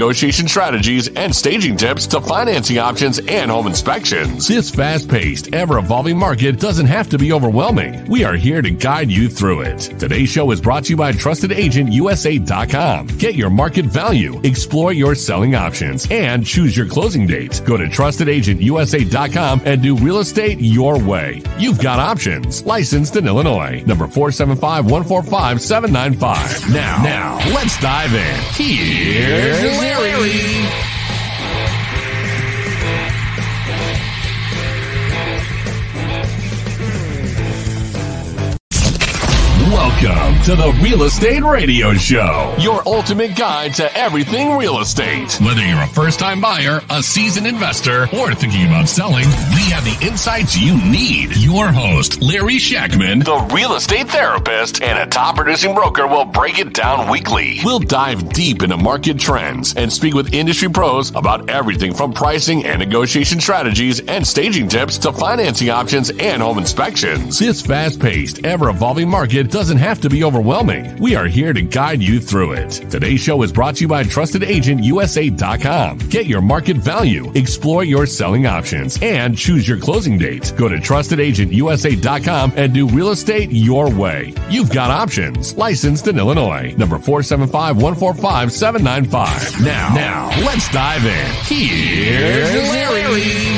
negotiation strategies and staging tips to financing options and home inspections. This fast-paced, ever-evolving market doesn't have to be overwhelming. We are here to guide you through it. Today's show is brought to you by TrustedAgentUSA.com. Get your market value, explore your selling options, and choose your closing date. Go to TrustedAgentUSA.com and do real estate your way. You've got options. Licensed in Illinois. Number 475-145-795. Now, let's dive in. Here's Larry. Welcome to the Real Estate Radio Show, your ultimate guide to everything real estate. Whether you're a first-time buyer, a seasoned investor, or thinking about selling, we have the insights you need. Your host, Larry Shackman, the real estate therapist and a top-producing broker, will break it down weekly. We'll dive deep into market trends and speak with industry pros about everything from pricing and negotiation strategies and staging tips to financing options and home inspections. This fast-paced, ever-evolving market doesn't have to be overwhelming. We are here to guide you through it. Today's show is brought to you by TrustedAgentUSA.com. Get your market value, explore your selling options, and choose your closing date. Go to TrustedAgentUSA.com and do real estate your way. You've got options. Licensed in Illinois. Number 475-145-795. Now, let's dive in. Here's Larry.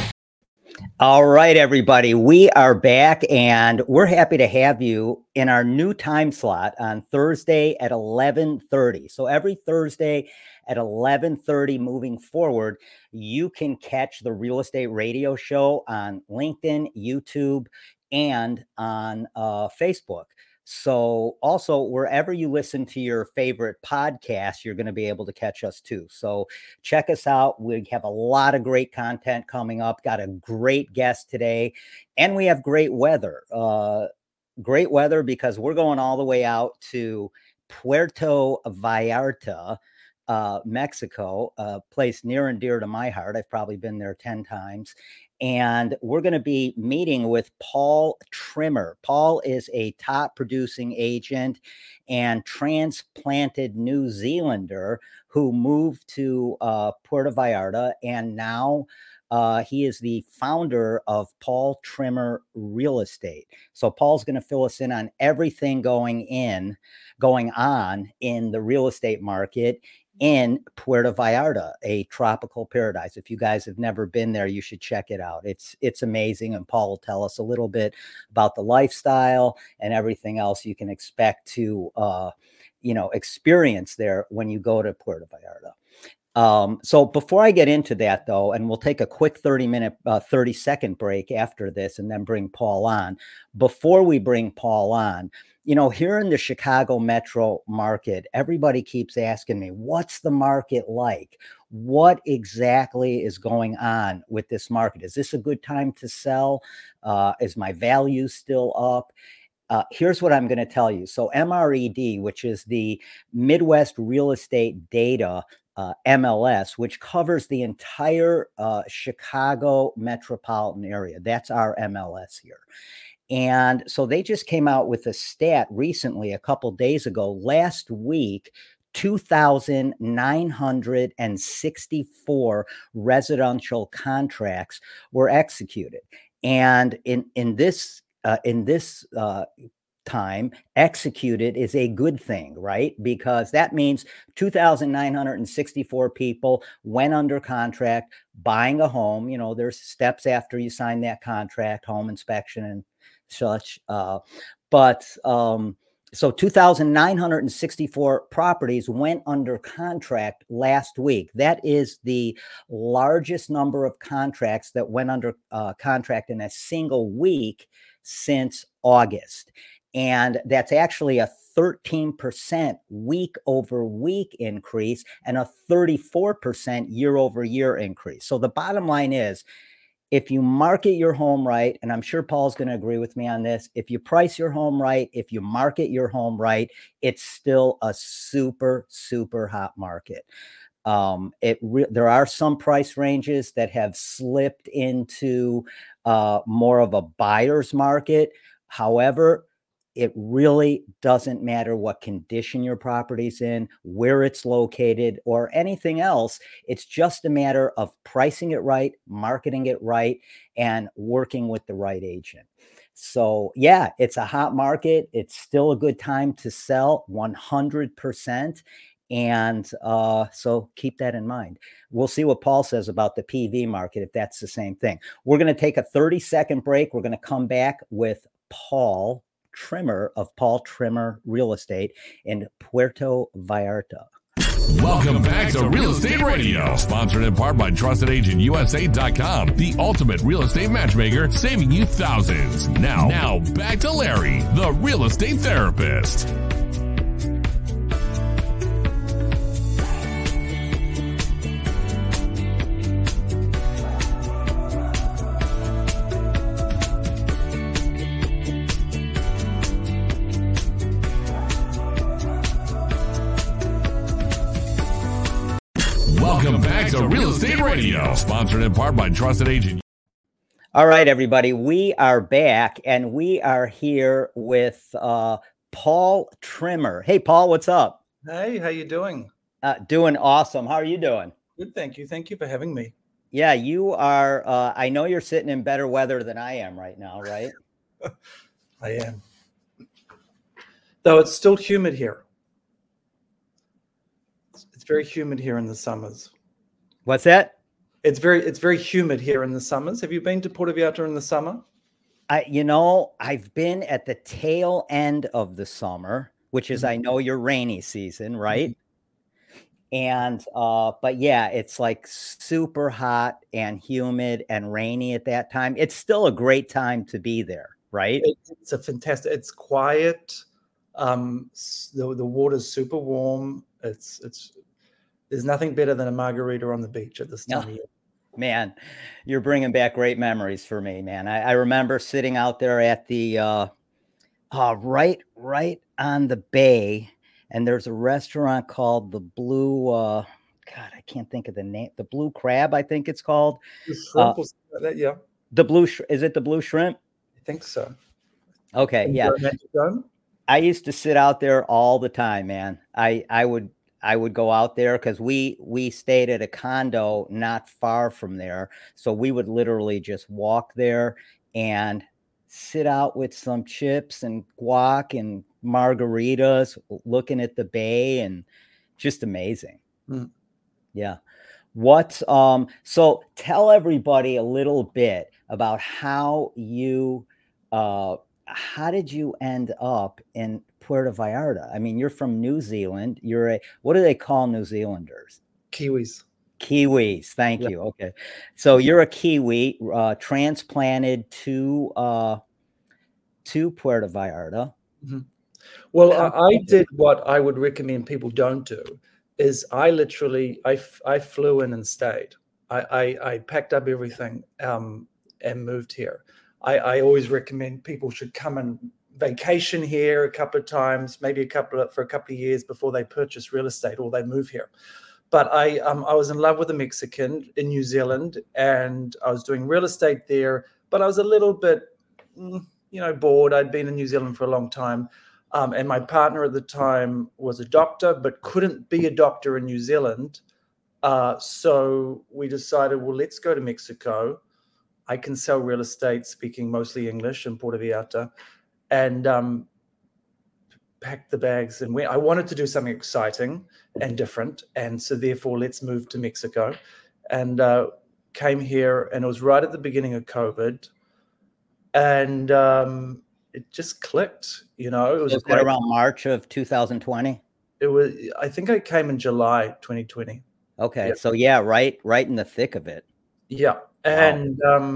All right, everybody, we are back and we're happy to have you in our new time slot on Thursday at 11:30. So every Thursday at 11:30 moving forward, you can catch the Real Estate Radio Show on LinkedIn, YouTube, and on Facebook. So also wherever you listen to your favorite podcast, you're going to be able to catch us too. So check us out. We have a lot of great content coming up. Got a great guest today, and we have great weather. Great weather because we're going all the way out to Puerto Vallarta, Mexico, a place near and dear to my heart. I've probably been there 10 times. And we're going to be meeting with Paul Trimmer. Paul is a top producing agent and transplanted New Zealander who moved to Puerto Vallarta. And now he is the founder of Paul Trimmer Real Estate. So Paul's going to fill us in on everything going on in the real estate market in Puerto Vallarta, a tropical paradise. If you guys have never been there, you should check it out. It's amazing. And Paul will tell us a little bit about the lifestyle and everything else you can expect to, experience there when you go to Puerto Vallarta. So before I get into that though, and we'll take a quick 30-second break after this and then bring Paul on. Before we bring Paul on, here in the Chicago metro market, everybody keeps asking me, what's the market like? What exactly is going on with this market? Is this a good time to sell? Is my value still up? Here's what I'm going to tell you. So MRED, which is the Midwest Real Estate Data MLS, which covers the entire Chicago metropolitan area. That's our MLS here. And so they just came out with a stat recently, a couple days ago, last week, 2,964 residential contracts were executed. And in this time, executed is a good thing, right? Because that means 2,964 people went under contract buying a home. There's steps after you sign that contract, home inspection and such. So 2,964 properties went under contract last week. That is the largest number of contracts that went under contract in a single week since August. And that's actually a 13% week over week increase and a 34% year over year increase. So the bottom line is, if you market your home right, and I'm sure Paul's going to agree with me on this, if you price your home right, if you market your home right, it's still a super, super hot market. There are some price ranges that have slipped into more of a buyer's market. However, it really doesn't matter what condition your property's in, where it's located, or anything else. It's just a matter of pricing it right, marketing it right, and working with the right agent. So, yeah, it's a hot market. It's still a good time to sell 100%. And so keep that in mind. We'll see what Paul says about the PV market, if that's the same thing. We're going to take a 30-second break. We're going to come back with Paul Trimmer of Paul Trimmer Real Estate in Puerto Vallarta. Welcome back to Real Estate Radio, sponsored in part by TrustedAgentUSA.com, the ultimate real estate matchmaker, saving you thousands. Now back to Larry, the real estate therapist. Welcome back to Real Estate Radio, sponsored in part by Trusted Agent. All right, everybody, we are back, and we are here with Paul Trimmer. Hey, Paul, what's up? Hey, how you doing? Doing awesome. How are you doing? Good, thank you. Thank you for having me. Yeah, you are. I know you're sitting in better weather than I am right now, right? I am. Though it's still humid here. It's very humid here in the summers. What's that? It's very humid here in the summers. Have you been to Puerto Vallarta in the summer? I've been at the tail end of the summer, which is, I know, your rainy season, right? And but yeah, it's like super hot and humid and rainy at that time. It's still a great time to be there, right? It's a fantastic. It's quiet. The water's super warm. There's nothing better than a margarita on the beach at this time of year. Man, you're bringing back great memories for me, man. I remember sitting out there at the right on the bay, and there's a restaurant called the Blue. God, I can't think of the name. The Blue Crab, I think it's called. The shrimp or something like that, yeah. The Blue. Is it the Blue Shrimp? I think so. Okay, yeah. I used to sit out there all the time, man. I would go out there because we stayed at a condo not far from there. So we would literally just walk there and sit out with some chips and guac and margaritas, looking at the bay, and just amazing. Yeah. So tell everybody a little bit about how did you end up in Puerto Vallarta? I mean, you're from New Zealand. What do they call New Zealanders? Kiwis. Thank you. Okay. So you're a Kiwi, transplanted to Puerto Vallarta. Mm-hmm. Well, I did what I would recommend people don't do, is I flew in and stayed. I packed up everything and moved here. I always recommend people should come and vacation here a couple of times, maybe for a couple of years before they purchase real estate or they move here. But I was in love with a Mexican in New Zealand, and I was doing real estate there, but I was a little bit, bored. I'd been in New Zealand for a long time. And my partner at the time was a doctor, but couldn't be a doctor in New Zealand. So we decided, well, let's go to Mexico. I can sell real estate speaking mostly English in Puerto Vallarta, and packed the bags and went. I wanted to do something exciting and different, and so therefore let's move to Mexico, and came here, and it was right at the beginning of COVID, and it just clicked. It was around March of 2020. It was. I think I came in July 2020. Okay, yeah. So yeah, right in the thick of it. Yeah. And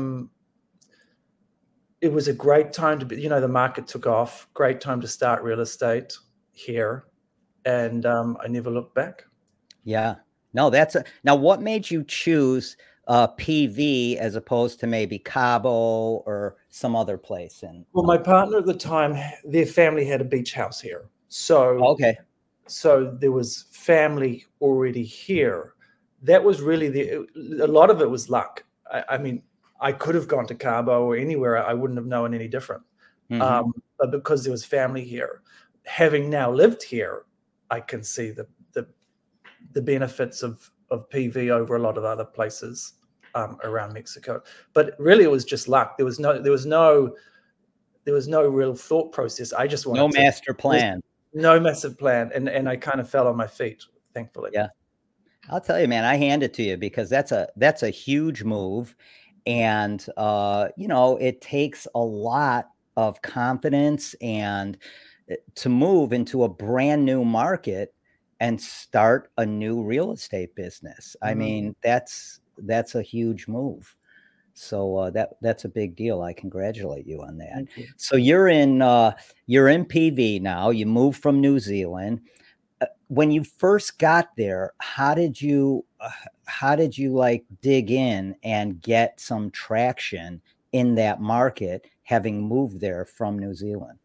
it was a great time to be, the market took off, great time to start real estate here. And I never looked back. Yeah. No, now what made you choose PV as opposed to maybe Cabo or some other place? Well, my partner at the time, their family had a beach house here. So, okay. So there was family already here. That was really a lot of it was luck. I mean, I could have gone to Cabo or anywhere. I wouldn't have known any different. Mm-hmm. but because there was family here. Having now lived here, I can see the benefits of PV over a lot of other places around Mexico. But really, it was just luck. There was no real thought process. I just wanted master plan. No massive plan, and I kind of fell on my feet, thankfully. Yeah, I'll tell you, man, I hand it to you because that's a huge move, and it takes a lot of confidence and to move into a brand new market and start a new real estate business. I mean, that's a huge move. So that's a big deal. I congratulate you on that. Thank you. So you're in PV now. You moved from New Zealand. When you first got there, how did you like dig in and get some traction in that market, having moved there from New Zealand?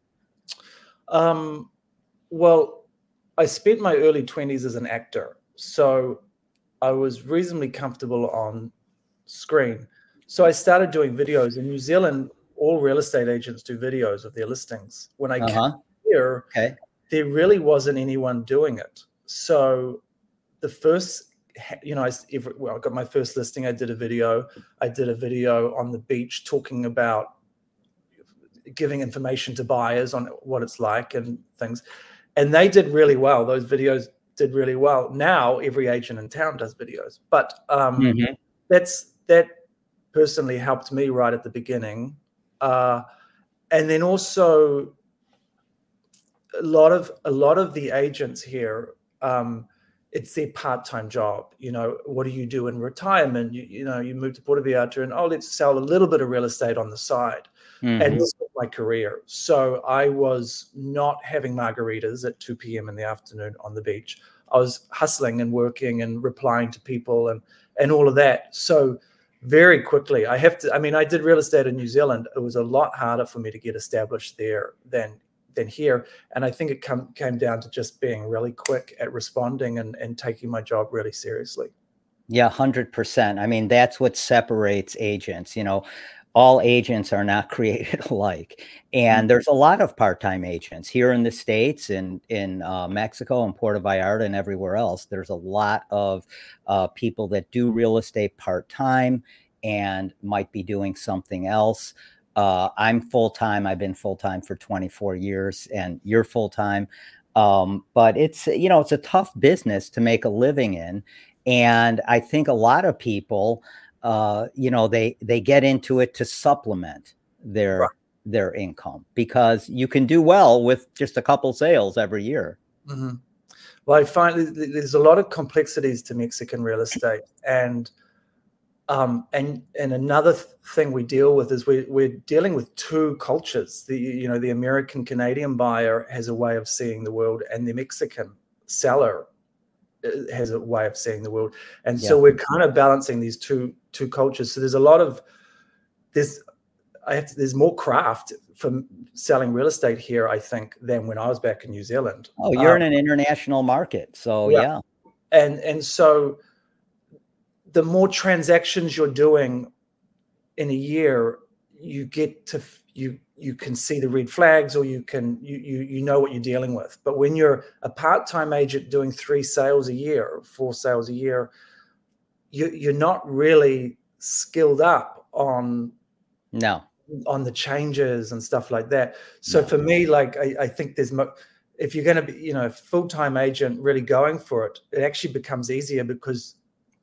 Well, I spent my early 20s as an actor, so I was reasonably comfortable on screen. So I started doing videos. In New Zealand, all real estate agents do videos of their listings. When I came here, there really wasn't anyone doing it. So the first, I got my first listing. I did a video. I did a video on the beach talking about giving information to buyers on what it's like and things. And they did really well. Those videos did really well. Now every agent in town does videos. But that personally helped me right at the beginning. And then also a lot of the agents here, it's their part-time job. What do you do in retirement? You move to Puerto Vallarta and, let's sell a little bit of real estate on the side. And this was my career. So I was not having margaritas at 2 p.m. in the afternoon on the beach. I was hustling and working and replying to people and all of that. So very quickly, I did real estate in New Zealand. It was a lot harder for me to get established there than here. And I think it came down to just being really quick at responding and taking my job really seriously. Yeah, 100%. I mean, that's what separates agents. All agents are not created alike. And there's a lot of part-time agents here in the States and in Mexico and Puerto Vallarta and everywhere else. There's a lot of people that do real estate part-time and might be doing something else. I'm full-time. I've been full-time for 24 years and you're full-time. But it's a tough business to make a living in. And I think a lot of people, they get into it to supplement their income because you can do well with just a couple sales every year. Well, I find there's a lot of complexities to Mexican real estate, and another thing we deal with is we're dealing with two cultures. The American Canadian buyer has a way of seeing the world, and the Mexican seller has a way of seeing the world, and so we're kind of balancing these two cultures. So there's a lot of this. There's more craft from selling real estate here, I think, than when I was back in New Zealand. Oh, you're in an international market, so yeah. And so the more transactions you're doing in a year, you get to you can see the red flags, or you know what you're dealing with. But when you're a part-time agent doing 3 sales a year, 4 sales a year, you're not really skilled up on the changes and stuff like that. So for me, like I think there's if you're going to be a full-time agent really going for it, it actually becomes easier because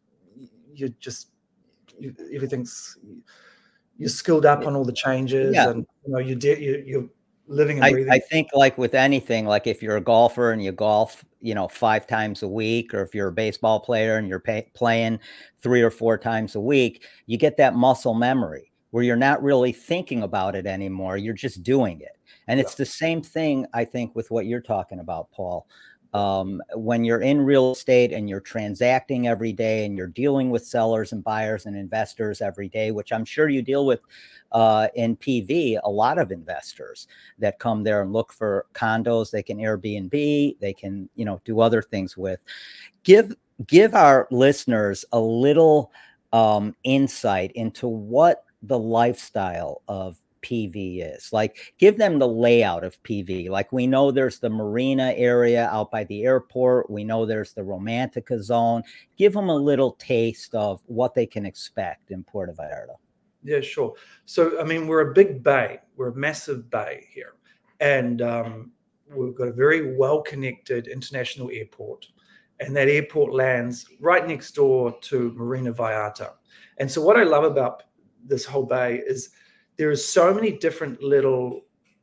you're skilled up on all the changes, and you're living and breathing. I think like with anything, like if you're a golfer and you golf, 5 times a week, or if you're a baseball player and you're playing 3 or 4 times a week, you get that muscle memory where you're not really thinking about it anymore. You're just doing it. And it's the same thing, I think, with what you're talking about, Paul. When you're in real estate and you're transacting every day and you're dealing with sellers and buyers and investors every day, which I'm sure you deal with in PV, a lot of investors that come there and look for condos they can Airbnb, they can, do other things with. Give our listeners a little insight into what the lifestyle of PV is. Like, give them the layout of PV. Like, we know there's the marina area out by the airport. We know there's the Romantica zone. Give them a little taste of what they can expect in Puerto Vallarta. Yeah, sure. So, I mean, we're a big bay. We're a massive bay here. And we've got a very well-connected international airport. And that airport lands right next door to Marina Vallarta. And so what I love about this whole bay is there are so many different little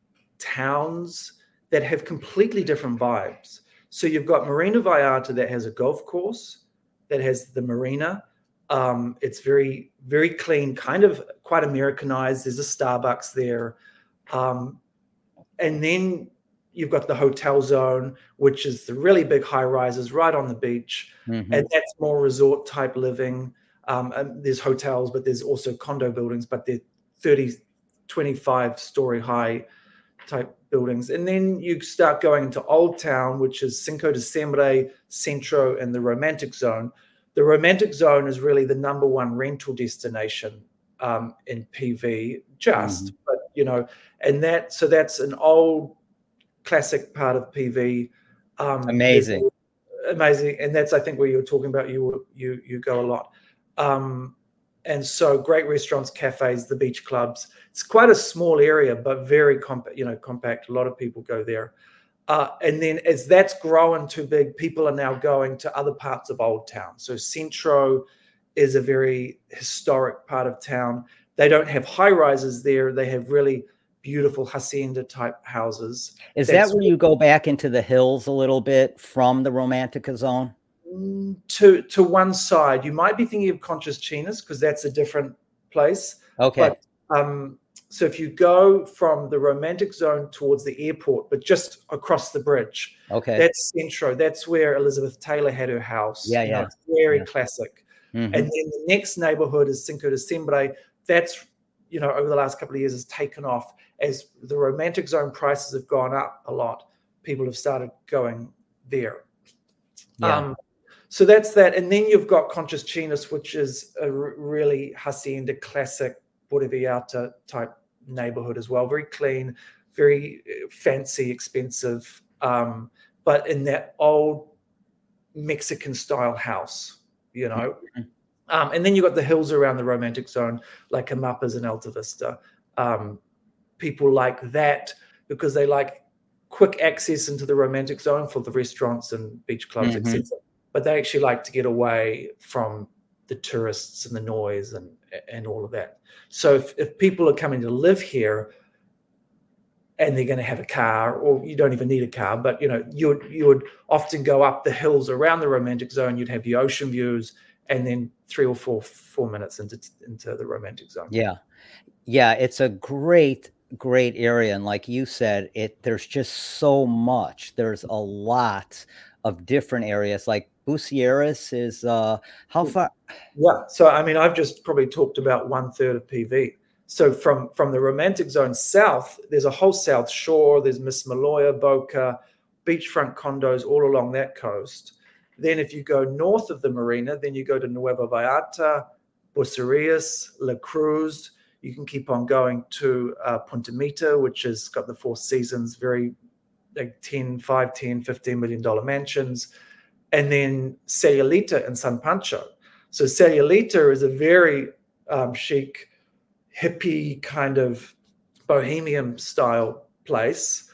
towns that have completely different vibes. So you've got Marina Vallarta that has a golf course, that has the marina. It's very, very clean, kind of quite Americanized. There's a Starbucks there. And then you've got the hotel zone, which is the really big high rises right on the beach. And that's more resort type living. And there's hotels, but there's also condo buildings, but they're 30, 25 story high type buildings. And then you start going into Old Town, which is Cinco de Diciembre, Centro, and the Romantic Zone. The Romantic Zone is really the number one rental destination in PV, but and that's an old classic part of PV. Amazing. And that's, I think, where you're talking about, you go a lot. And so great restaurants, cafes, the beach clubs. It's quite a small area, but very compact. A lot of people go there. And then as that's grown too big, people are now going to other parts of Old Town. So Centro is a very historic part of town. They don't have high rises there. They have really beautiful hacienda type houses. Is that where you go back into the hills a little bit from the Romantica zone? To one side. You might be thinking of Conchas Chinas because that's a different place. Okay. But, so if you go from the Romantic Zone towards the airport, but just across the bridge, that's Centro. That's where Elizabeth Taylor had her house. Yeah. It's very classic. And then the next neighborhood is Cinco de Diciembre. That's, over the last couple of years has taken off. As the Romantic Zone prices have gone up a lot, people have started going there. So that's that. And then you've got Conchas Chinas, which is a really hacienda classic Puerto Vallarta type neighborhood as well. Very clean, very fancy, expensive, but in that old Mexican style house, and then you've got the hills around the Romantic Zone, like Amapas and Alta Vista. People like that because they like quick access into the Romantic Zone for the restaurants and beach clubs, etc. But they actually like to get away from the tourists and the noise and all of that. So if people are coming to live here and they're going to have a car, or you don't even need a car, but you would often go up the hills around the Romantic Zone. You'd have the ocean views, and then 3 or 4 minutes into the Romantic Zone. Yeah, it's a great area, and like you said, there's just so much. There's a lot of different areas. Like Bucieros is how far? Yeah, so I mean, I've just probably talked about 1/3 of PV. So from the Romantic Zone south, there's a whole South Shore. There's Miss Maloya, Boca, beachfront condos all along that coast. Then if you go north of the marina, then you go to Nueva Vallarta, Bucieros, La Cruz. You can keep on going to Punta Mita, which has got the Four Seasons, very like $5, $10, $15 million mansions. And then Sayulita and San Pancho. So Sayulita is a very chic, hippie kind of bohemian style place,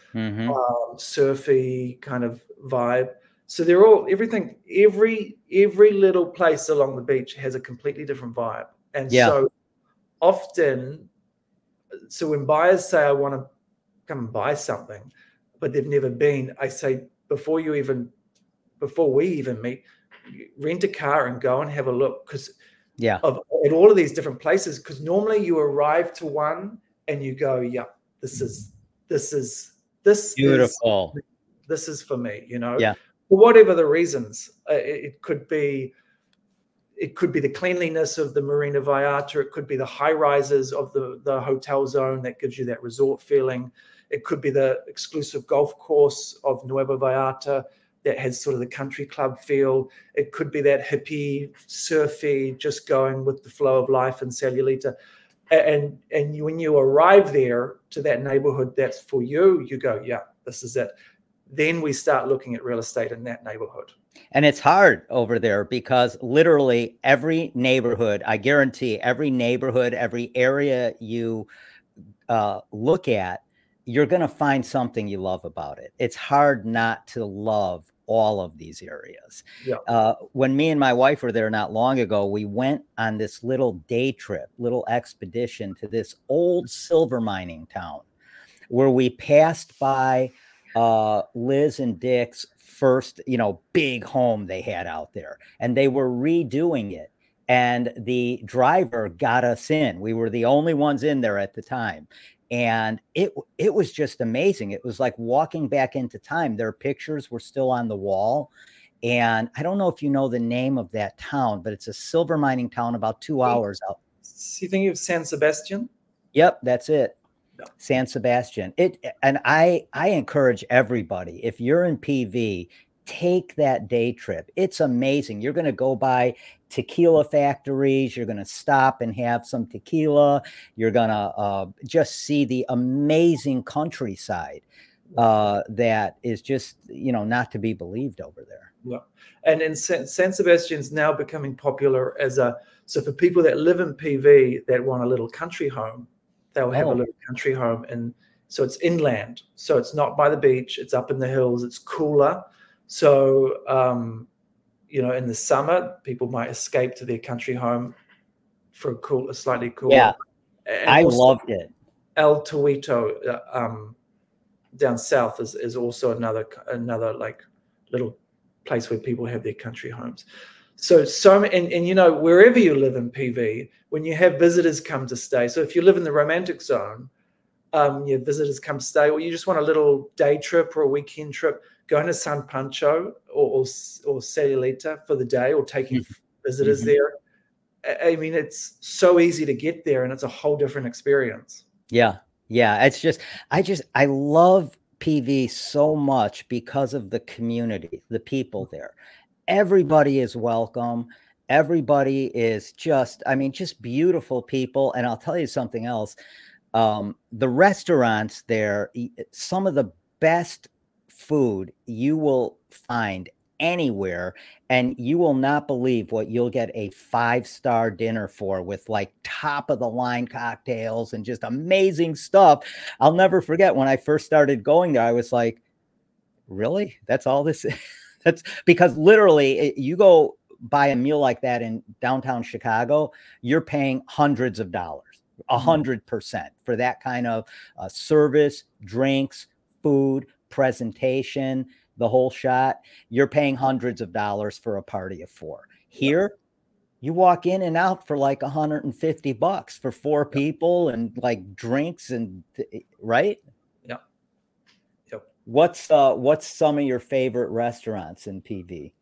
surfy kind of vibe. So they're all every little place along the beach has a completely different vibe. And so often, so when buyers say, I want to come and buy something, but they've never been, I say, before we even meet, rent a car and go and have a look, because at all of these different places, because normally you arrive to one and you go, this is beautiful. This is for me, Yeah. For whatever the reasons. It could be the cleanliness of the Marina Vallarta. It could be the high rises of the hotel zone that gives you that resort feeling. It could be the exclusive golf course of Nueva Vallarta that has sort of the country club feel. It could be that hippie, surfy, just going with the flow of life in Sayulita. And when you arrive there to that neighborhood that's for you, you go, yeah, this is it. Then we start looking at real estate in that neighborhood. And it's hard over there because literally every neighborhood, I guarantee every neighborhood, every area you look at, you're going to find something you love about it. It's hard not to love all of these areas. Yeah. When me and my wife were there not long ago, we went on this little day trip, little expedition to this old silver mining town where we passed by Liz and Dick's first, big home they had out there, and they were redoing it. And the driver got us in. We were the only ones in there at the time. And it was just amazing. It was like walking back into time. Their pictures were still on the wall. And I don't know if you know the name of that town, but it's a silver mining town about 2 hours out. You think of San Sebastian? Yep, that's it. No. San Sebastian. And I encourage everybody, if you're in PV, take that day trip. It's amazing. You're going to go by tequila factories. You're going to stop and have some tequila. You're going to just see the amazing countryside that is just, not to be believed over there. Yeah. And in San Sebastian's now becoming popular so for people that live in PV that want a little country home, they'll have a little country home. And so it's inland. So it's not by the beach. It's up in the hills. It's cooler. So, in the summer, people might escape to their country home for a slightly cooler. Yeah, and I loved it. El Tuito down south is also another like little place where people have their country homes. So wherever you live in PV, when you have visitors come to stay, so if you live in the romantic zone, your visitors come to stay, or you just want a little day trip or a weekend trip, going to San Pancho or Sayulita for the day, or taking visitors there. I mean, it's so easy to get there, and it's a whole different experience. Yeah. It's just, I love PV so much because of the community, the people there. Everybody is welcome. Everybody is just beautiful people. And I'll tell you something else. The restaurants there, some of the best food you will find anywhere, and you will not believe what you'll get a 5-star dinner for, with like top of the line cocktails and just amazing stuff. I'll never forget when I first started going there, I was like, really? That's all this is? That's because literally you go buy a meal like that in downtown Chicago, you're paying hundreds of dollars, 100% for that kind of service, drinks, food, presentation, the whole shot. You're paying hundreds of dollars for a party of 4. Here, you walk in and out for like $150 for 4 people, and like drinks and right. Yeah. Yep. What's some of your favorite restaurants in PV?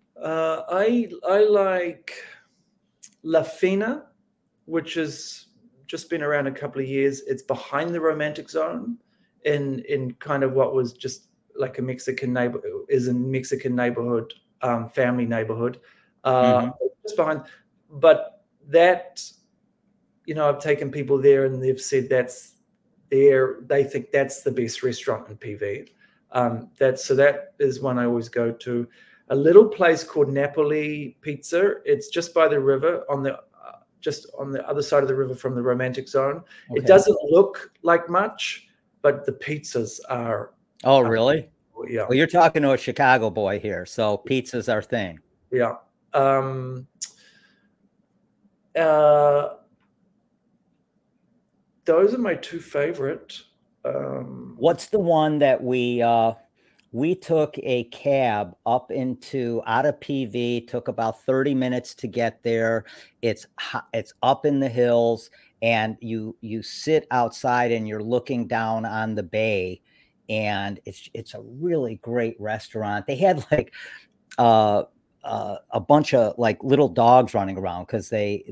I like La Fina, which has just been around a couple of years. It's behind the romantic zone in kind of what was just like a Mexican neighborhood, family neighborhood, just behind. But that, I've taken people there and they've said they think that's the best restaurant in PV. That is one I always go to. A little place called Napoli Pizza. It's just by the river just on the other side of the river from the romantic zone. Okay. It doesn't look like much, but the pizzas are. Oh, really? Yeah. Well, you're talking to a Chicago boy here, so pizza's our thing. Yeah. Those are my 2 favorite. What's the one that we took a cab up out of PV, took about 30 minutes to get there. It's up in the hills, and you sit outside and you're looking down on the bay, and it's a really great restaurant. They had like a bunch of like little dogs running around because they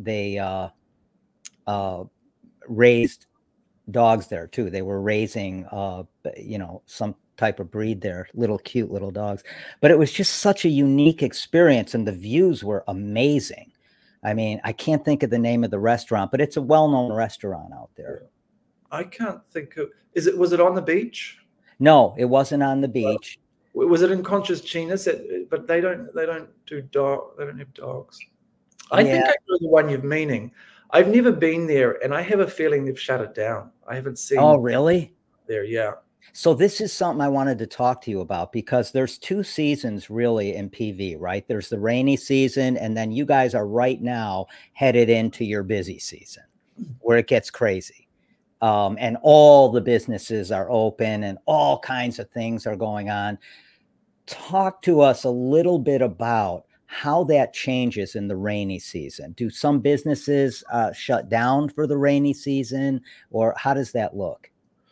raised dogs there too. They were raising some type of breed there, cute little dogs. But it was just such a unique experience, and the views were amazing. I mean, I can't think of the name of the restaurant, but it's a well-known restaurant out there. I can't think of. Was it on the beach? No, it wasn't on the beach. Was it in Conchas Chinas? But they don't do dog. They don't have dogs. I think I know the one you're meaning. I've never been there, and I have a feeling they've shut it down. I haven't seen. Oh, really? There, yeah. So this is something I wanted to talk to you about, because there's 2 seasons really in PV, right? There's the rainy season, and then you guys are right now headed into your busy season where it gets crazy. And all the businesses are open and all kinds of things are going on. Talk to us a little bit about how that changes in the rainy season. Do some businesses shut down for the rainy season, or how does that look?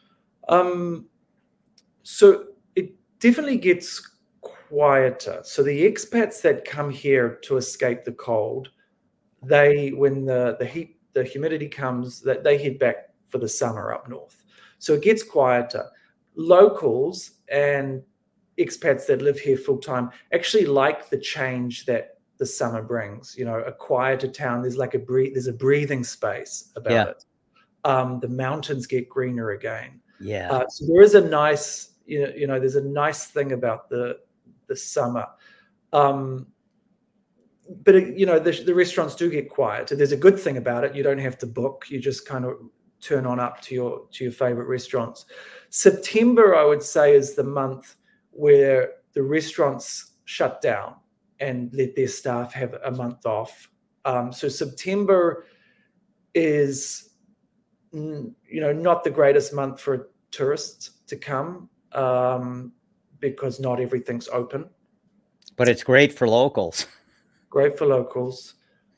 So it definitely gets quieter. So the expats that come here to escape the cold, when the heat, the humidity comes, that they head back for the summer up north. So it gets quieter. Locals and expats that live here full time actually like the change that the summer brings. You know, a quieter town. There's like there's a breathing space about it. The mountains get greener again. Yeah. So there is a nice, there's a nice thing about the summer. But the restaurants do get quiet. There's a good thing about it. You don't have to book. You just kind of turn on up to your favorite restaurants. September, I would say, is the month where the restaurants shut down and let their staff have a month off. So September is, not the greatest month for tourists to come, because not everything's open. But it's great for locals. Great for locals.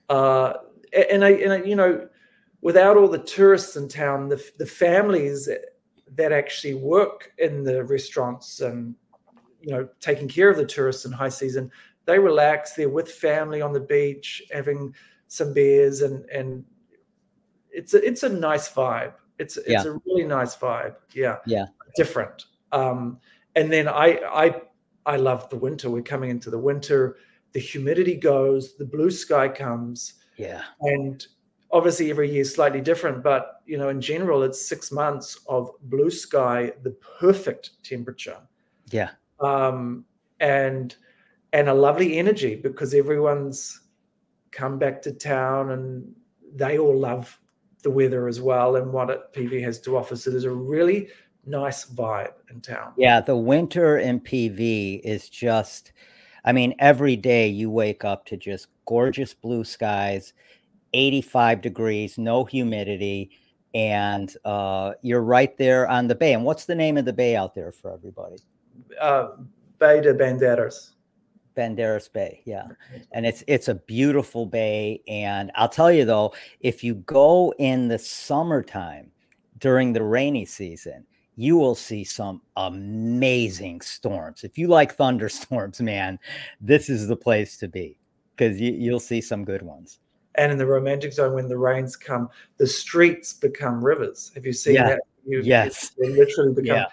And without all the tourists in town, the families that actually work in the restaurants and, taking care of the tourists in high season, they relax. They're with family on the beach, having some beers, and it's a nice vibe. It's a really nice vibe. Yeah. Different. And then I love the winter. We're coming into the winter. The humidity goes, the blue sky comes. Yeah. And obviously every year is slightly different, but in general, it's 6 months of blue sky, the perfect temperature. Yeah. And a lovely energy, because everyone's come back to town and they all love the weather as well and what PV has to offer. So there's a really nice vibe in town. Yeah, the winter in PV is just, every day you wake up to just gorgeous blue skies, 85 degrees, no humidity, and you're right there on the bay. And what's the name of the bay out there for everybody? Bay de Bandeiras. Bandeiras Bay, yeah. And it's a beautiful bay. And I'll tell you though, if you go in the summertime during the rainy season, you will see some amazing storms. If you like thunderstorms, man, this is the place to be, because you'll see some good ones. And in the romantic zone, when the rains come, the streets become rivers. Have you seen that? Yes. They literally become,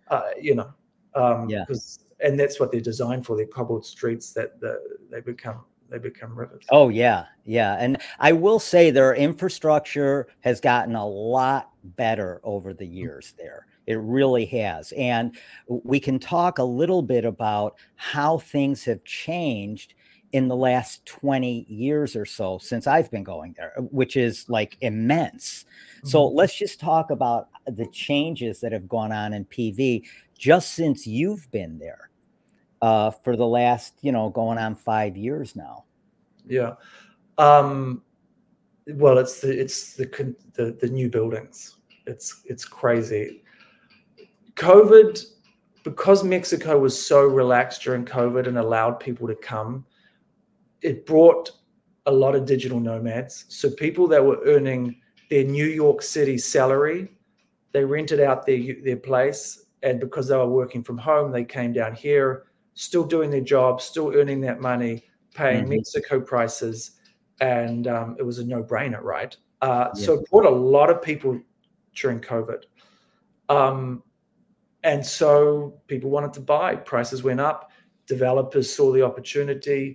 and that's what they're designed for. They're cobbled streets that they become rivers. Oh, yeah. Yeah. And I will say their infrastructure has gotten a lot better over the years there. It really has. And we can talk a little bit about how things have changed in the last 20 years or so since I've been going there, which is like immense. Mm-hmm. So let's just talk about the changes that have gone on in PV just since you've been there for the last, going on 5 years now. Yeah. Well, it's the new buildings. It's crazy. COVID, because Mexico was so relaxed during COVID and allowed people to come, it brought a lot of digital nomads. So people that were earning their New York City salary, they rented out their place, and because they were working from home, they came down here, still doing their job, still earning that money, paying Mexico prices, and it was a no-brainer, right? So it brought a lot of people during COVID. And so people wanted to buy, prices went up, developers saw the opportunity,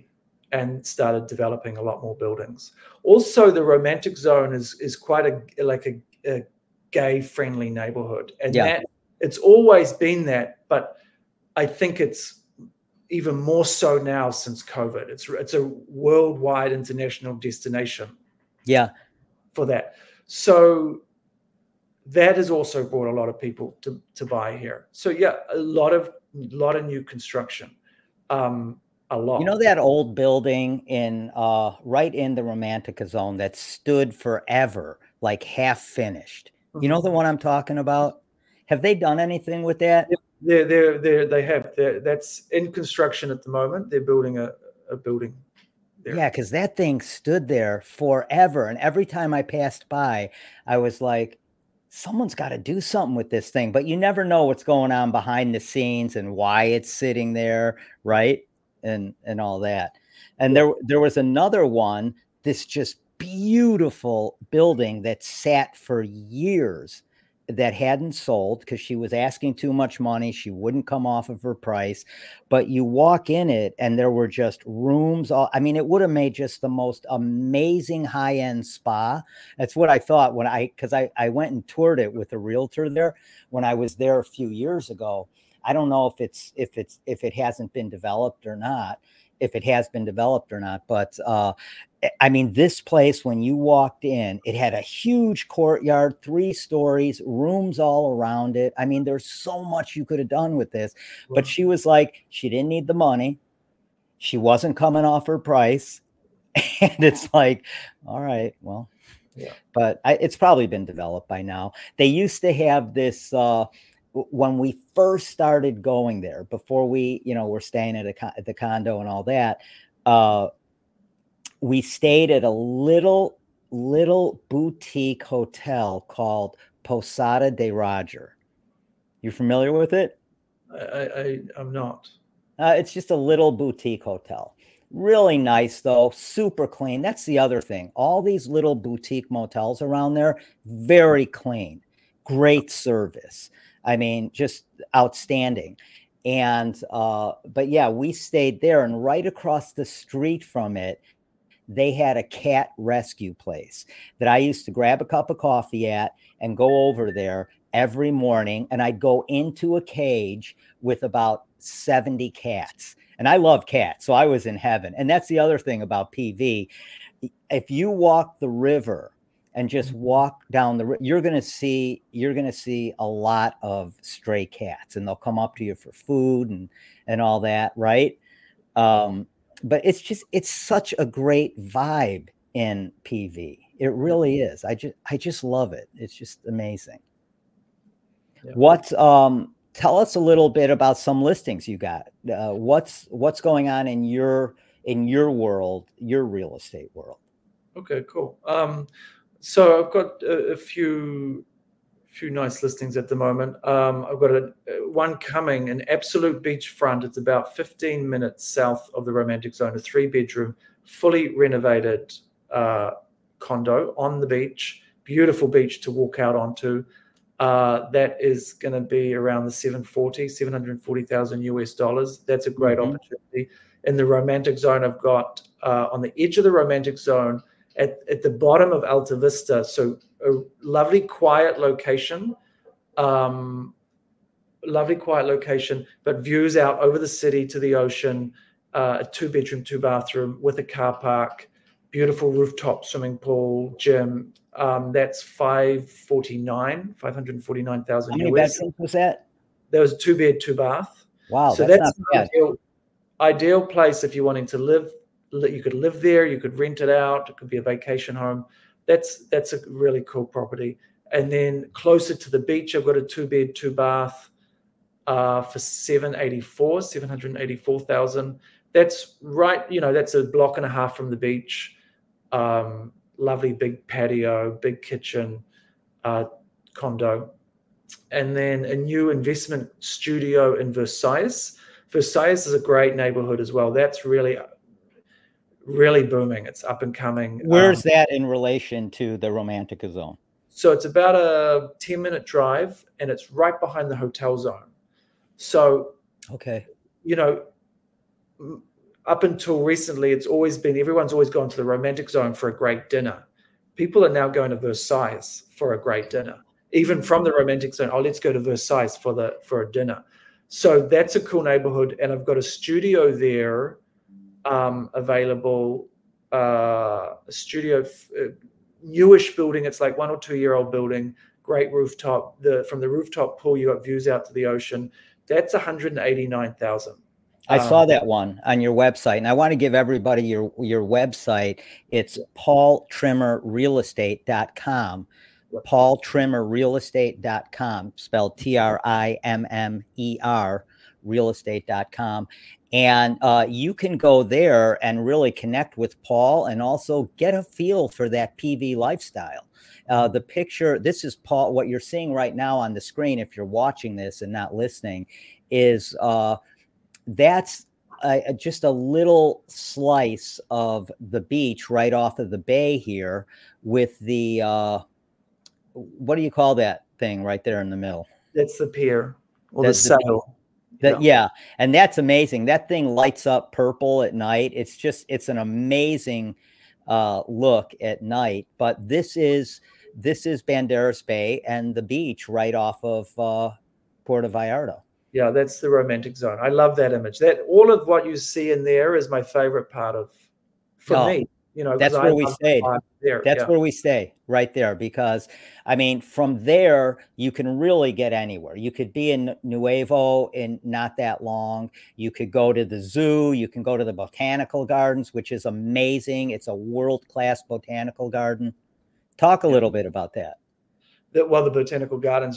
and started developing a lot more buildings. Also, the Romantic Zone is quite a gay-friendly neighborhood, and that it's always been that, but I think it's even more so now since COVID. It's a worldwide international destination. Yeah. For that. So that has also brought a lot of people to buy here. So yeah, a lot of new construction. A lot. You know that old building in right in the Romantica Zone that stood forever, like half finished. You know the one I'm talking about? Have they done anything with that? They have. That's in construction at the moment. They're building a building there. Yeah, because that thing stood there forever. And every time I passed by, I was like, someone's got to do something with this thing. But you never know what's going on behind the scenes and why it's sitting there, right? And all that. And there was another one, this just beautiful building that sat for years that hadn't sold because she was asking too much money. She wouldn't come off of her price, but you walk in it and there were just rooms. It would have made just the most amazing high-end spa. That's what I thought because I went and toured it with a realtor there when I was there a few years ago. I don't know if it hasn't been developed or not, if it has been developed or not, but this place, when you walked in, it had a huge courtyard, 3 stories, rooms all around it. There's so much you could have done with this, but she was like, she didn't need the money. She wasn't coming off her price. And it's like, all right, well, but it's probably been developed by now. They used to have this, when we first started going there, before we, were staying at the condo and all that, we stayed at a little boutique hotel called Posada de Roger. You familiar with it? I'm not. It's just a little boutique hotel. Really nice, though. Super clean. That's the other thing. All these little boutique motels around there, very clean. Great service. Just outstanding. And, but yeah, we stayed there, and right across the street from it, they had a cat rescue place that I used to grab a cup of coffee at and go over there every morning. And I'd go into a cage with about 70 cats. And I love cats, so I was in heaven. And that's the other thing about PV. If you walk the river and just walk down the river, you're going to see a lot of stray cats, and they'll come up to you for food and all that, right? But it's such a great vibe in PV. It really is. I just love it. It's just amazing. Yeah. Tell us a little bit about some listings you got. What's going on in your world, your real estate world? Okay, cool. So I've got a few nice listings at the moment. I've got one coming, an absolute beachfront. It's about 15 minutes south of the Romantic Zone, a 3-bedroom, fully renovated condo on the beach. Beautiful beach to walk out onto. That is going to be around the $740,000 US. That's a great opportunity. In the Romantic Zone, I've got on the edge of the Romantic Zone, at the bottom of Alta Vista, so a lovely quiet location, but views out over the city to the ocean, a 2-bedroom, 2-bathroom with a car park, beautiful rooftop swimming pool, gym. That's $549,000. How many bedrooms was that? That was a 2-bed, 2-bath. Wow, so that's not bad. Ideal place if you're wanting to live. You could live there, you could rent it out, it could be a vacation home. That's a really cool property. And then closer to the beach, I've got a 2-bed, 2-bath for $784,000. That's right, that's a block and a half from the beach. Lovely big patio, big kitchen, condo. And then a new investment studio in Versailles. Versailles is a great neighborhood as well. That's really booming. It's up and coming. Where's that in relation to the Romantica Zone? So it's about a 10-minute drive, and it's right behind the hotel zone. So, okay, up until recently, everyone's always gone to the romantic zone for a great dinner. People are now going to Versailles for a great dinner. Even from the romantic zone, let's go to Versailles for a dinner. So that's a cool neighborhood, and I've got a studio there available. A studio, newish building. It's like 1 or 2 year old building. Great rooftop. From the rooftop pool, you got views out to the ocean. That's 189,000. I saw that one on your website, and I want to give everybody your website. It's paultrimmerrealestate.com. paultrimmerrealestate.com, spelled TRIMMER, realestate.com. And you can go there and really connect with Paul and also get a feel for that PV lifestyle. The picture, this is Paul, what you're seeing right now on the screen, if you're watching this and not listening, is that's just a little slice of the beach right off of the bay here with the, what do you call that thing right there in the middle? That's the pier or the sail. Yeah. And that's amazing. That thing lights up purple at night. It's an amazing look at night. But this is Banderas Bay and the beach right off of Puerto Vallarta. Yeah, that's the romantic zone. I love that image. That all of what you see in there is my favorite part of, for me. You know, that's where we stayed. That's where we stay, right there, because I mean, from there you can really get anywhere. You could be in Nuevo in not that long. You could go to the zoo. You can go to the botanical gardens, which is amazing. It's a world-class botanical garden. Talk a little bit about that. The botanical gardens,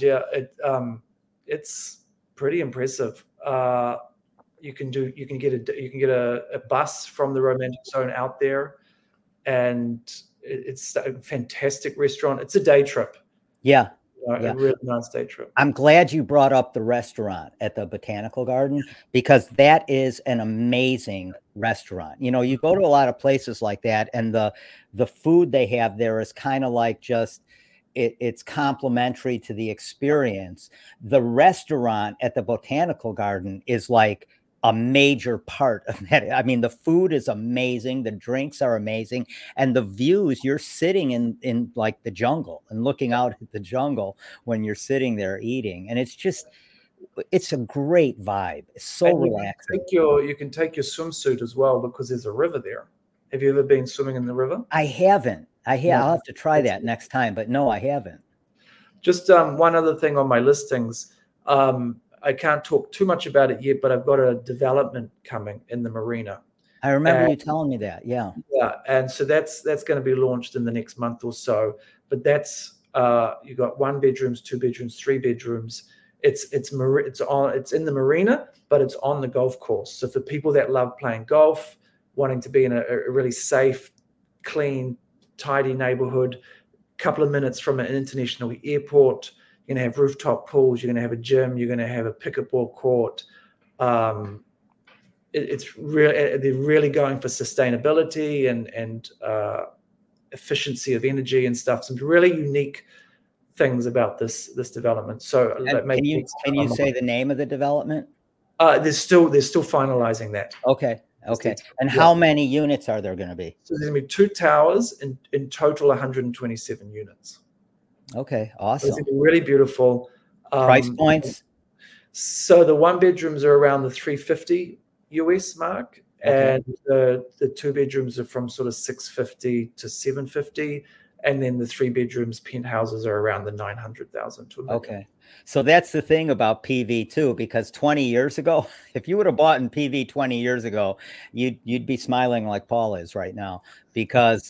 it's pretty impressive. You can get a bus from the romantic zone out there. And it's a fantastic restaurant. It's a day trip. Yeah. A really nice day trip. I'm glad you brought up the restaurant at the Botanical Garden, because that is an amazing restaurant. You know, you go to a lot of places like that, and the food they have there is kind of like just, it's complimentary to the experience. The restaurant at the Botanical Garden is like a major part of that. I mean, the food is amazing. The drinks are amazing. And the views, you're sitting in like the jungle and looking out at the jungle when you're sitting there eating. And it's a great vibe. It's so relaxing. You can take your swimsuit as well, because there's a river there. Have you ever been swimming in the river? I haven't. I'll have to try that next time, but no, I haven't. Just one other thing on my listings. I can't talk too much about it yet, but I've got a development coming in the marina. I remember you telling me that. Yeah. Yeah. And so that's going to be launched in the next month or so. But that's you got 1 bedrooms, 2 bedrooms, 3 bedrooms. It's in the marina, but it's on the golf course. So for people that love playing golf, wanting to be in a really safe, clean, tidy neighborhood, a couple of minutes from an international airport. You're going to have rooftop pools. You're going to have a gym. You're going to have a pickleball court. It's really, they're really going for sustainability and efficiency of energy and stuff. Some really unique things about this development. So can you say the name of the development? They're still finalizing that. Okay. And how many units are there going to be? So there's going to be 2 towers, in total 127 units. Okay, awesome. It's really beautiful. Price points? So the 1 bedrooms are around the $350 US mark, and the 2 bedrooms are from sort of $650 to $750, and then the 3 bedrooms penthouses are around the $900,000 to $1 million. Okay, so that's the thing about PV too, because 20 years ago, if you would have bought in PV 20 years ago, you'd be smiling like Paul is right now, because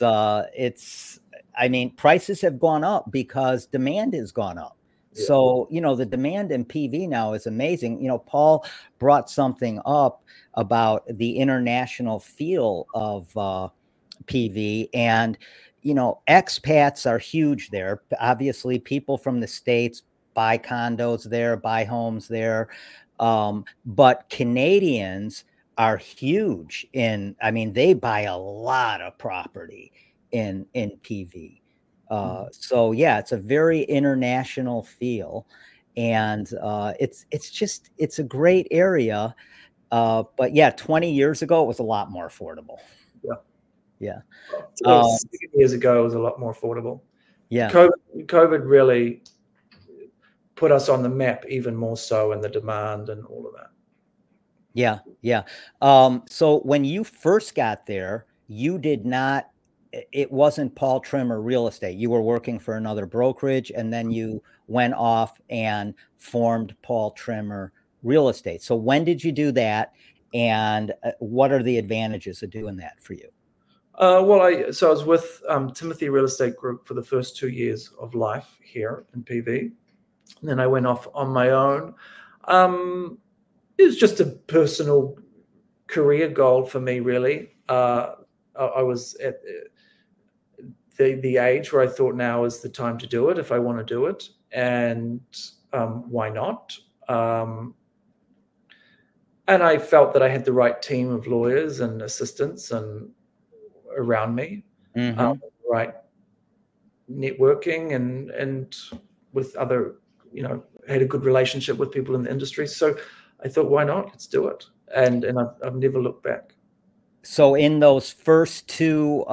prices have gone up because demand has gone up. Yeah. So, the demand in PV now is amazing. Paul brought something up about the international feel of PV, and, expats are huge there. Obviously, people from the States buy condos there, buy homes there. But Canadians are huge they buy a lot of property in PV. So yeah, it's a very international feel, and it's a great area. But yeah, 20 years ago, it was a lot more affordable. Yeah. Yeah. 7 years ago, it was a lot more affordable. Yeah. COVID really put us on the map even more so in the demand and all of that. Yeah. Yeah. So when you first got there, you did not, it wasn't Paul Trimmer Real Estate. You were working for another brokerage, and then you went off and formed Paul Trimmer Real Estate. So when did you do that? And what are the advantages of doing that for you? I was with Timothy Real Estate Group for the first 2 years of life here in PV. And then I went off on my own. It was just a personal career goal for me, really. I was at the age where I thought now is the time to do it if I want to do it. And why not? And I felt that I had the right team of lawyers and assistants and around me, right networking and with other, had a good relationship with people in the industry. So I thought, why not? Let's do it. And I've never looked back. So in those first 2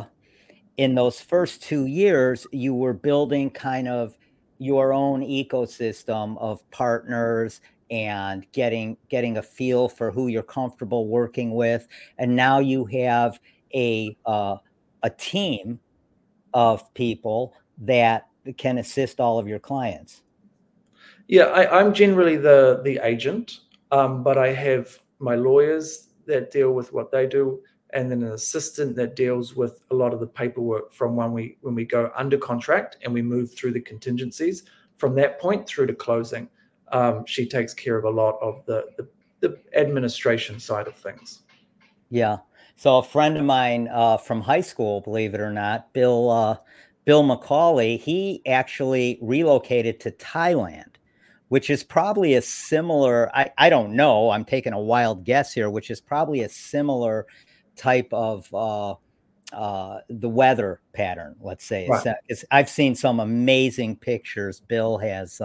years, you were building kind of your own ecosystem of partners and getting a feel for who you're comfortable working with. And now you have a team of people that can assist all of your clients. Yeah, I'm generally the agent, but I have my lawyers that deal with what they do, and then an assistant that deals with a lot of the paperwork from when we go under contract and we move through the contingencies. From that point through to closing, she takes care of a lot of the administration side of things. Yeah. So a friend of mine from high school, believe it or not, Bill McCauley, he actually relocated to Thailand, which is probably a similar, I don't know, I'm taking a wild guess here, which is probably a similar type of the weather pattern, let's say. Right. I've seen some amazing pictures Bill has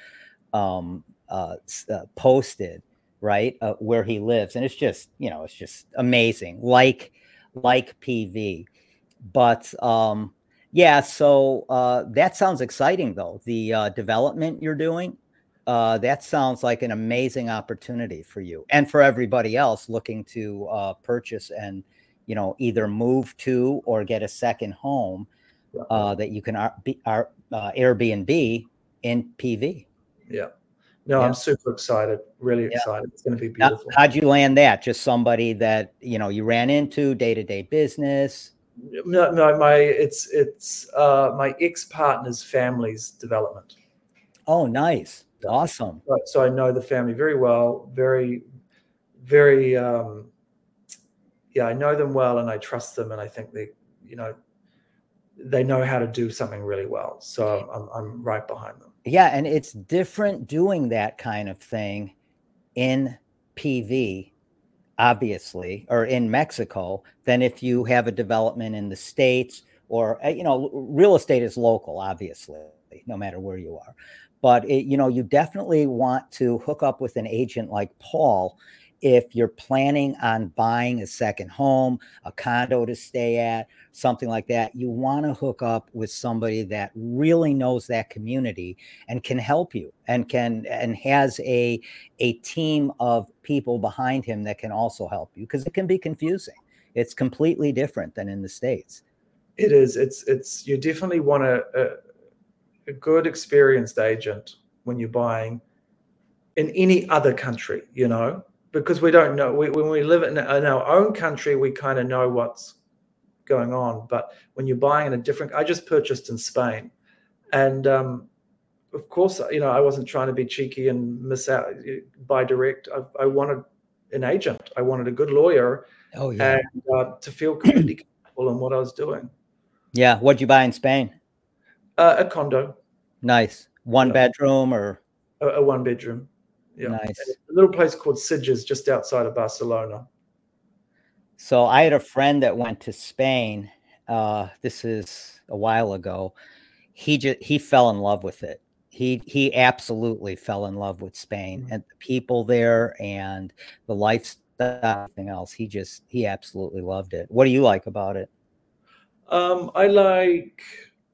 posted, right, where he lives, and it's just amazing, like PV. But yeah, so that sounds exciting, though. The development you're doing, that sounds like an amazing opportunity for you and for everybody else looking to purchase and either move to or get a second home that you can Airbnb in PV. Yeah. No, yeah. I'm super excited. Really excited. It's going to be beautiful. How'd you land that? Just somebody that you ran into, day-to-day business? No, it's my ex-partner's family's development. Oh, nice. Yeah. Awesome. So I know the family very well, very, very, I know them well, and I trust them, and I think they know how to do something really well. So I'm right behind them. Yeah, and it's different doing that kind of thing in PV, obviously, or in Mexico, than if you have a development in the States or, real estate is local, obviously, no matter where you are. But, you definitely want to hook up with an agent like Paul if you're planning on buying a second home, a condo to stay at, something like that. You want to hook up with somebody that really knows that community and can help you and has a team of people behind him that can also help you, because it can be confusing. It's completely different than in the States. It is. It's you definitely want a good experienced agent when you're buying in any other country, because we don't know. When we live in our own country, we kind of know what's going on. But when you're buying in a different, I just purchased in Spain, and of course, I wasn't trying to be cheeky and miss out, buy direct. I wanted an agent. I wanted a good lawyer. Oh yeah, and to feel completely comfortable in what I was doing. Yeah, what'd you buy in Spain? A condo. Nice. One bedroom or a one bedroom. Yeah. Nice. A little place called Sitges, just outside of Barcelona. So I had a friend that went to Spain. This is a while ago. He fell in love with it. He absolutely fell in love with Spain and the people there and the lifestyle, everything else. He absolutely loved it. What do you like about it? I like,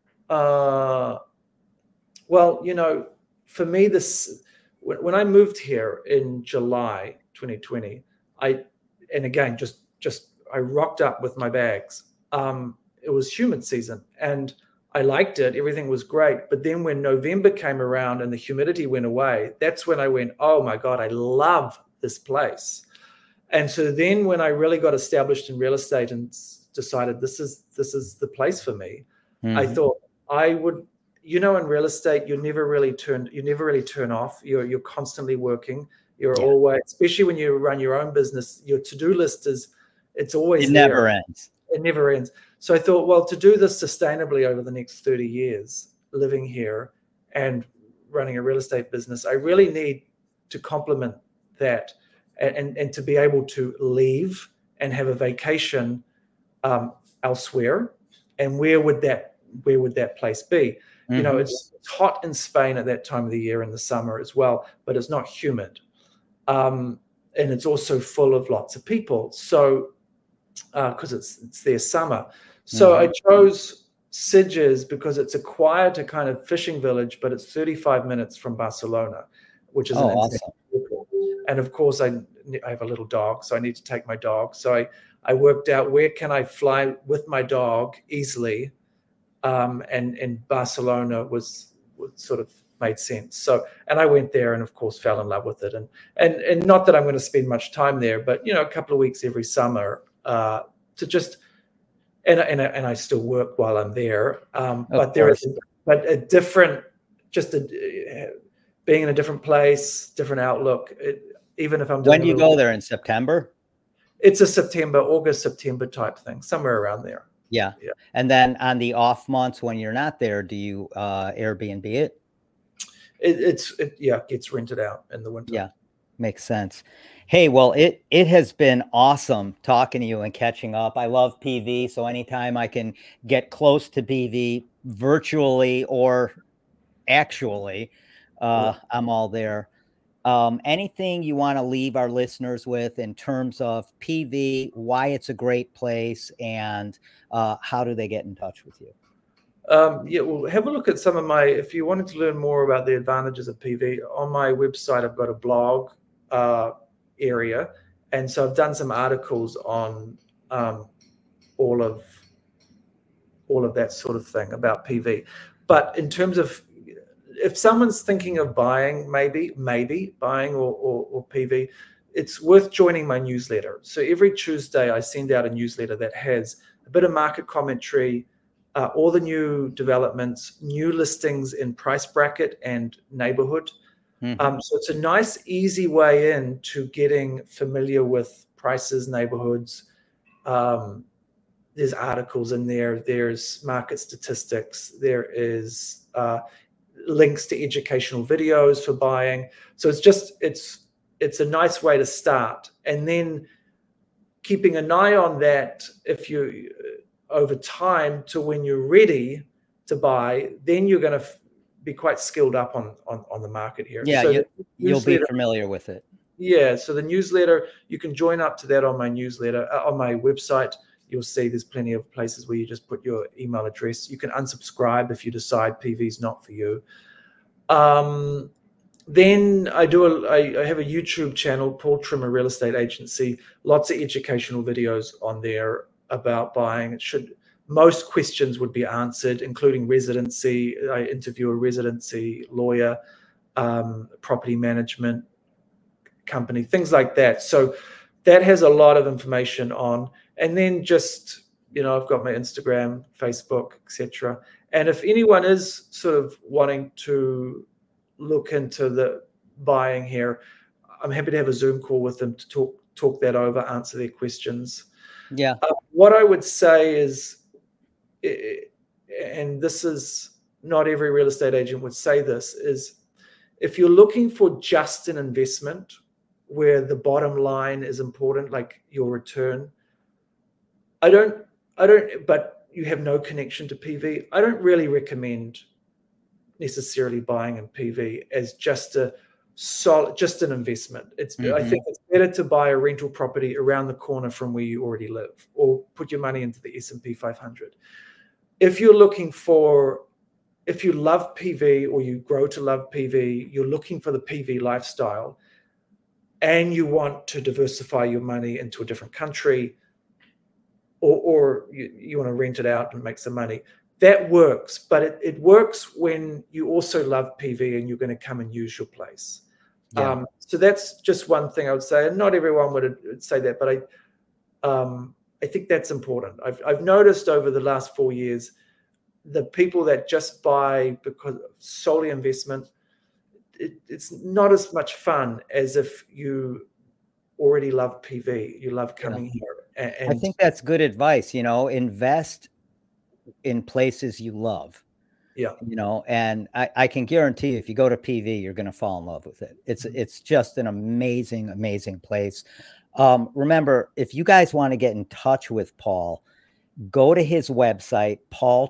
well, for me, when I moved here in July 2020, and again, just I rocked up with my bags. It was humid season and I liked it. Everything was great. But then when November came around and the humidity went away, that's when I went, oh my God, I love this place. And so then when I really got established in real estate and decided this is the place for me, I thought I would, in real estate, you never really turn off. You're constantly working. You're always, especially when you run your own business, your to-do list it's always there. Never ends. It never ends. So I thought, well, to do this sustainably over the next 30 years, living here and running a real estate business, I really need to complement that and to be able to leave and have a vacation elsewhere. And where would that place be? It's hot in Spain at that time of the year in the summer as well, but it's not humid. And it's also full of lots of people. So, because it's their summer. So I chose Sitges because it's a quieter kind of fishing village, but it's 35 minutes from Barcelona, which is an awesome. airport. And of course, I have a little dog, so I need to take my dog. So I worked out where can I fly with my dog easily, and Barcelona was sort of made sense. So, and I went there and of course fell in love with it. And not that I'm going to spend much time there, but a couple of weeks every summer to just, and I still work while I'm there. But there is, a different, being in a different place, different outlook. Even if I'm doing. When do you go there, in September? It's a August, September type thing, somewhere around there. Yeah. And then on the off months when you're not there, do you Airbnb it? It gets rented out in the winter. Yeah, makes sense. Hey, well, it has been awesome talking to you and catching up. I love PV, so anytime I can get close to PV virtually or actually, I'm all there. Anything you want to leave our listeners with in terms of PV, why it's a great place, and how do they get in touch with you? Well, have a look at if you wanted to learn more about the advantages of PV, on my website, I've got a blog area. And so I've done some articles on all of that sort of thing about PV. But in terms of, if someone's thinking of buying, maybe buying or PV, it's worth joining my newsletter. So every Tuesday I send out a newsletter that has a bit of market commentary, all the new developments, new listings in price bracket and neighborhood. So it's a nice, easy way in to getting familiar with prices, neighborhoods. There's articles in there. There's market statistics. There is links to educational videos for buying. So it's a nice way to start. And then keeping an eye on that, if you over time to when you're ready to buy, then you're going to be quite skilled up on the market here. Yeah, so you'll be familiar with it. Yeah, so the newsletter, you can join up to that on my newsletter, on my website. You'll see there's plenty of places where you just put your email address. You can unsubscribe if you decide PV is not for you. Then I have a YouTube channel, Paul Trimmer Real Estate Agency. Lots of educational videos on there about buying. Most questions would be answered, including residency. I interview a residency lawyer, property management company, things like that. So that has a lot of information on. And then just, I've got my Instagram, Facebook, etc. And if anyone is sort of wanting to look into the buying here, I'm happy to have a Zoom call with them to talk that over, answer their questions. Yeah. What I would say is, and this is not every real estate agent would say this, is if you're looking for just an investment where the bottom line is important, like your return, but you have no connection to PV, I don't really recommend necessarily buying in PV as just an investment. I think it's better to buy a rental property around the corner from where you already live, or put your money into the S&P 500. If you love PV, or you grow to love PV, you're looking for the PV lifestyle, and you want to diversify your money into a different country, or you want to rent it out and make some money, that works. But it works when you also love PV and you're going to come and use your place. Yeah. So that's just one thing I would say. And not everyone would say that, but I think that's important. I've noticed over the last 4 years, the people that just buy because solely investment, it's not as much fun as if you already love PV. You love coming here. And I think that's good advice. Invest in places you love. Yeah. And I can guarantee if you go to PV, you're going to fall in love with it. It's just an amazing, amazing place. Remember, if you guys want to get in touch with Paul, go to his website,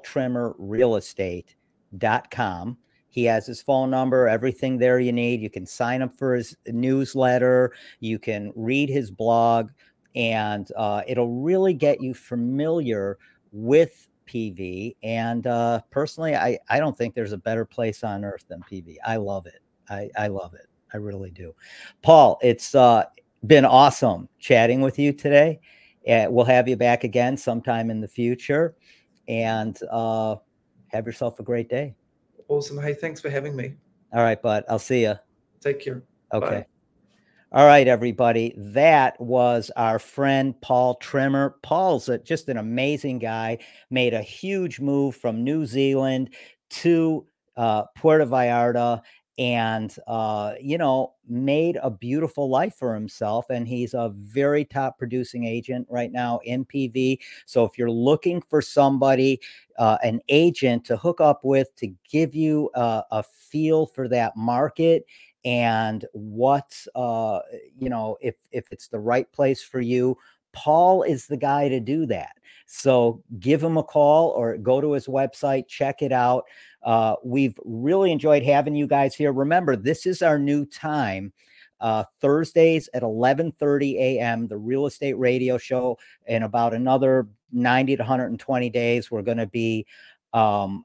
paultrimmerrealestate.com. He has his phone number, everything there you need. You can sign up for his newsletter. You can read his blog, and it'll really get you familiar with PV. And personally, I don't think there's a better place on earth than PV. I love it. I love it. I really do. Paul, it's been awesome chatting with you today. We'll have you back again sometime in the future, and have yourself a great day. Awesome. Hey, thanks for having me. All right, bud. I'll see you. Take care. Okay. Bye. All right, everybody. That was our friend Paul Trimmer. Paul's just an amazing guy. Made a huge move from New Zealand to Puerto Vallarta, and made a beautiful life for himself. And he's a very top producing agent right now in PV. So if you're looking for somebody, an agent to hook up with, to give you a feel for that market, and what, if it's the right place for you, Paul is the guy to do that. So give him a call or go to his website, check it out. We've really enjoyed having you guys here. Remember, this is our new time. Thursdays at 11:30 a.m., the Real Estate Radio Show. In about another 90 to 120 days, we're going to be on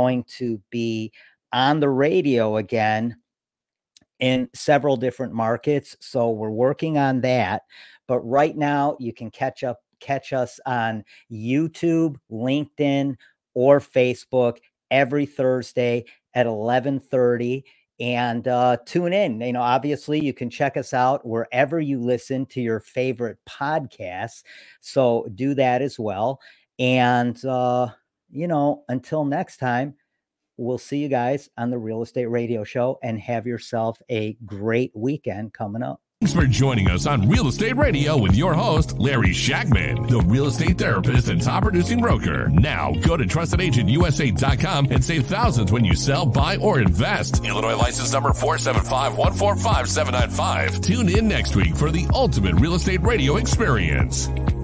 the radio again in several different markets. So we're working on that. But right now you can catch us on YouTube, LinkedIn, or Facebook every Thursday at 11:30. And tune in. Obviously you can check us out wherever you listen to your favorite podcasts. So do that as well. And, until next time, we'll see you guys on the Real Estate Radio Show, and have yourself a great weekend coming up. Thanks for joining us on Real Estate Radio with your host, Larry Shackman, the real estate therapist and top producing broker. Now go to trustedagentUSA.com and save thousands when you sell, buy, or invest. Illinois license number 475145795. Tune in next week for the ultimate real estate radio experience.